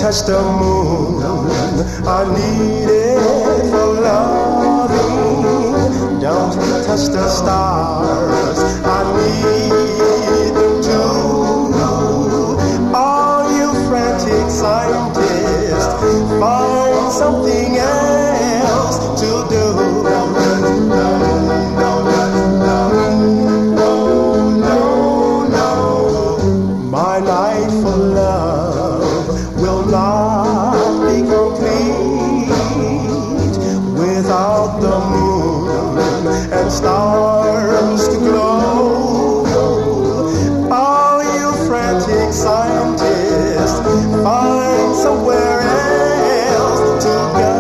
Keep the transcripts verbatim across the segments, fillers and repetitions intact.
touch the moon. I need it for loving. Don't touch the stars. I need them too. All you frantic scientists, find something else to do. My life for love will not be complete without the moon and stars to glow. All you frantic scientists, find somewhere else to go.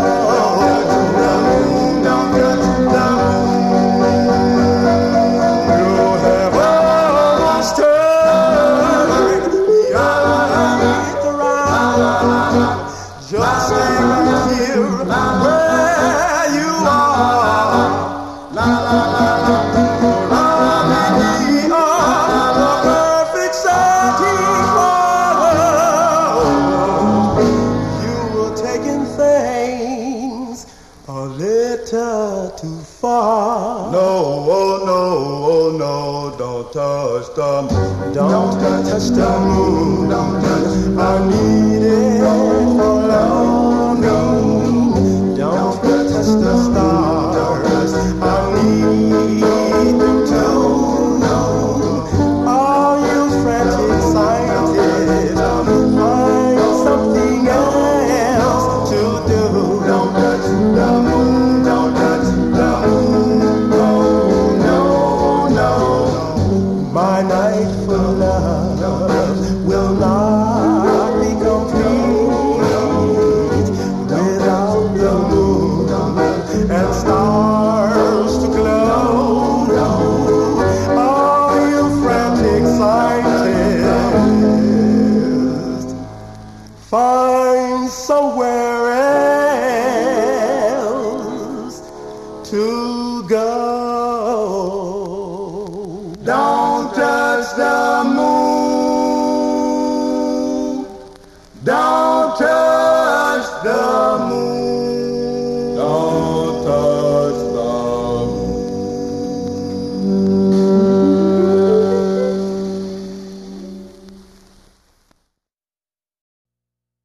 You have almost turned the earth around. Just stay right here where you are. La la la la, we are the perfect setting forward. You were taking things a little too far. No, oh no, oh no, don't touch the moon. Don't touch the moon. I need